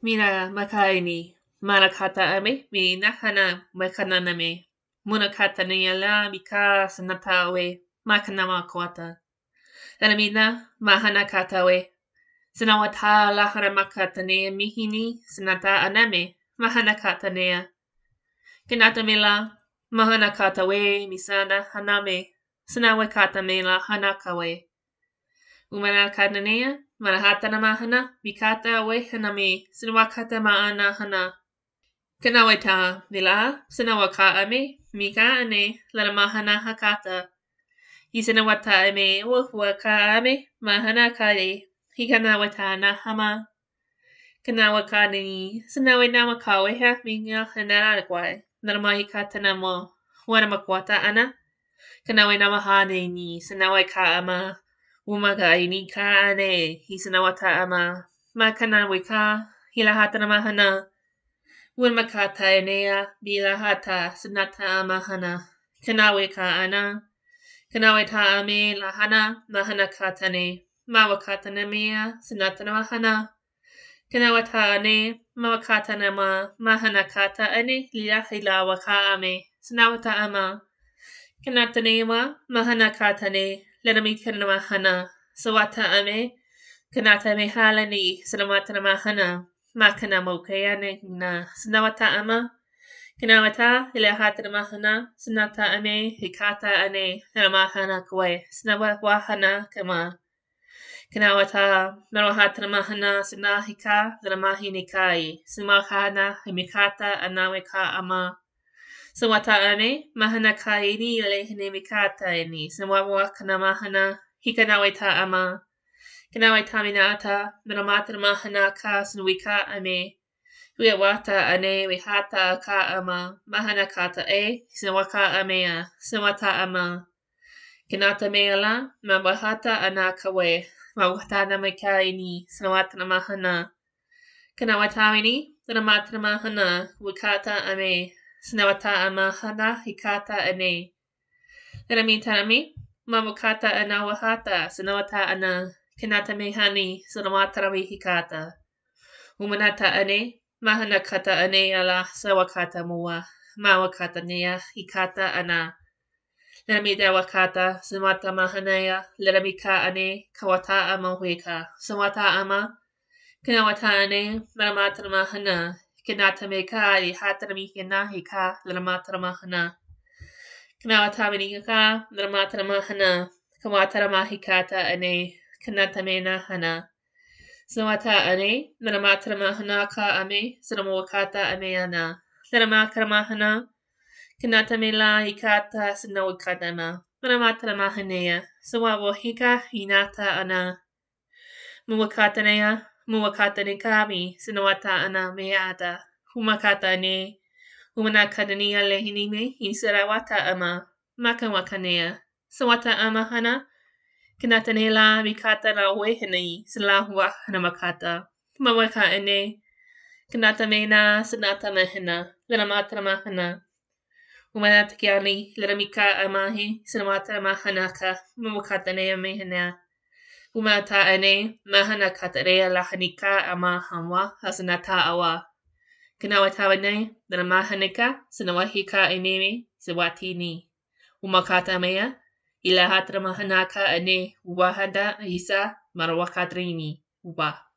Mina makaini, manakata ame, mi nakana makananame. Munakata niala mika sanatawe, makanama kwata. Tanamina, mahanakatawe. Sanawata lahara makatane mihini, sanata aname, mahanakatanea. Kinatamila, mahanakatawe, misana haname, sanawakatamela hanakawe. Umanakatanea, Manahata mahana, mikata we hanami, sinawakata maana hana. Kanaweta, nila, sinawaka ame, mika ane, lanamahana hakata. Isinawata ame, waka ame, mahana kare, hikanawata na hama. Kanawaka ni, sinawe namakawe ha, minga hanarakwai, lanamahikata namo, wanamakwata ana. Kanawe namahane ni, sinawe ka ama. Umaga ini ka ane, hisanawata ama, makanawe ka, hilahata na mahana. Makata enea, bilahata, sanata amahana. Kanawe ka ana, kanawe ta ame lahana, mahana katane. Mawakata na mea, sanata na mahana. Kanawe ta ane, mawakata na mahana kata ane, lilahilawa ka ame, sanawata ama. Kanatanema, mahana katane. Lenami kanamahana, sawata ame, kanata me halani, sanamata mahana, makana mokayane na, sanawata ama, kanawata, ilahata mahana, sanata ame, hikata ane, namahana kwe, sanawahana kama, kanawata, narawahata mahana, sanahika, namahini kai, samahana, himikata, anaweka ama, Sawata ame, mahana kaini lehine mikata eni, sawawa kana mahana, hikanaweta ama, kanaweta minata, minamata mahana ka sunwika ame, wata ane wihata ka ama, mahana kata sinawaka amea, sawata ama, kanata meala, mawahata anakawe, mawata namakaini, sawata mahana, kanawata mini, minamata mahana, wikata ame, Sinawata amahana hikata ane. Tanami, mamukata anawahata, sinawata ana, kinata mehani, sinawata hikata. Umanata ane, mahanakata ane ala sawakata mua, mawakata nea hikata ana. Tanami dawakata, sinawata mahanaya, leramika ane, kawata amahweka, sawata ama, kinawata ane, maramata mahana, Kinata meka li hatami hina hika lamata mahana. Kanawatami ka lamata mahana. Kawata mahikata ane kanata mena hana. Sawata ane lamata mahana ka ame sanamawakata ame ana. Laramaka mahana. Kanata mela hikata sanawakata ma. Lamata mahanea. Sawawo hika hinata ana. Muwakata nea. Muwakata ne kami, sinawata ana meata. Humakata ne. Humanakata ni alehinime, hisarawata ama. Makawakanea. Sawata ama hana. Kinata ne la mikata na wehene, silahua hanamakata. Mawaka ene. Kinata mena, sinata mehena. Lenamata mahana. Humanata kiani, lenamika amahi, sinawata mahanaka. Mawakata ne mehena. Umata ane, mahana katarea lahanika ama hamwa hasanata awa. Kinawatawane, na mahanika, sinawahika enemi, siwatini. Umakata mea, ilahatra mahanaka ane, wahada isa, marawakatrini, uba.